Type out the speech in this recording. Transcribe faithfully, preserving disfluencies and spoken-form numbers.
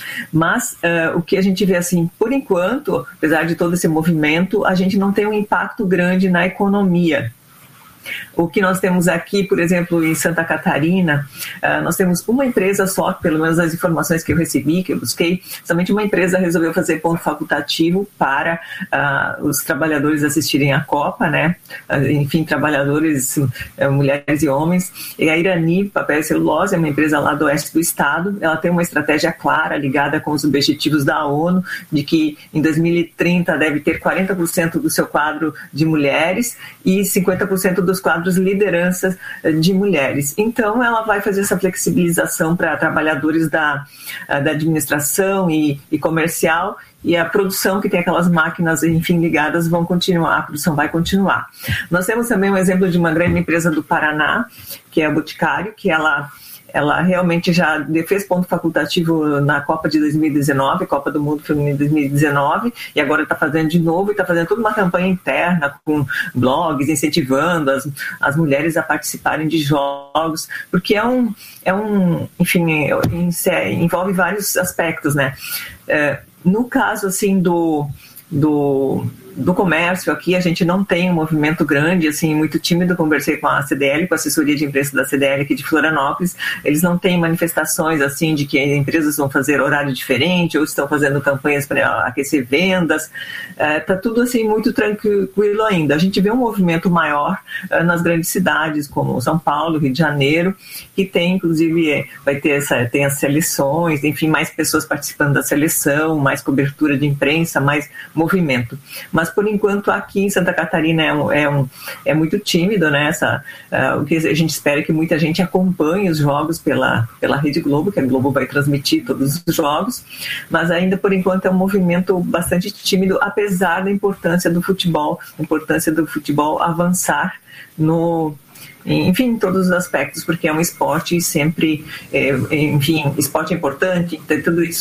Mas uh, o que a gente vê assim, por enquanto, apesar de todo esse movimento, a gente não tem um impacto grande na economia. O que nós temos aqui, por exemplo, em Santa Catarina, uh, nós temos uma empresa só, pelo menos as informações que eu recebi, que eu busquei, somente uma empresa resolveu fazer ponto facultativo para uh, os trabalhadores assistirem à Copa, né? Uh, enfim, trabalhadores, uh, mulheres e homens. E a Irani Papel e Celulose é uma empresa lá do oeste do estado, ela tem uma estratégia clara ligada com os objetivos da ONU, de que em dois mil e trinta deve ter quarenta por cento do seu quadro de mulheres e cinquenta por cento dos quadros lideranças de mulheres. Então, ela vai fazer essa flexibilização para trabalhadores da, da administração e, e comercial, e a produção, que tem aquelas máquinas, enfim, ligadas, vão continuar, a produção vai continuar. Nós temos também um exemplo de uma grande empresa do Paraná, que é a Boticário, que ela... Ela realmente já fez ponto facultativo na Copa de dois mil e dezenove, Copa do Mundo Feminino de dois mil e dezenove, e agora está fazendo de novo e está fazendo toda uma campanha interna com blogs, incentivando as, as mulheres a participarem de jogos, porque é um, é um enfim, envolve vários aspectos, né? É, no caso, assim, do... do do comércio aqui, a gente não tem um movimento grande, assim, muito tímido. Conversei com a C D L, com a assessoria de imprensa da C D L aqui de Florianópolis, eles não têm manifestações, assim, de que as empresas vão fazer horário diferente ou estão fazendo campanhas para aquecer vendas, está é, tudo, assim, muito tranquilo ainda. A gente vê um movimento maior é, nas grandes cidades, como São Paulo, Rio de Janeiro, que tem, inclusive, é, vai ter essa, tem as seleções, enfim, mais pessoas participando da seleção, mais cobertura de imprensa, mais movimento. Mas, por enquanto, aqui em Santa Catarina é, um, é, um, é muito tímido, né? Essa, uh, o que a gente espera é que muita gente acompanhe os jogos pela, pela Rede Globo, que a Globo vai transmitir todos os jogos, mas ainda, por enquanto, é um movimento bastante tímido, apesar da importância do futebol, a importância do futebol avançar no... enfim, em todos os aspectos, porque é um esporte e sempre, é, enfim, esporte é importante, tem tudo isso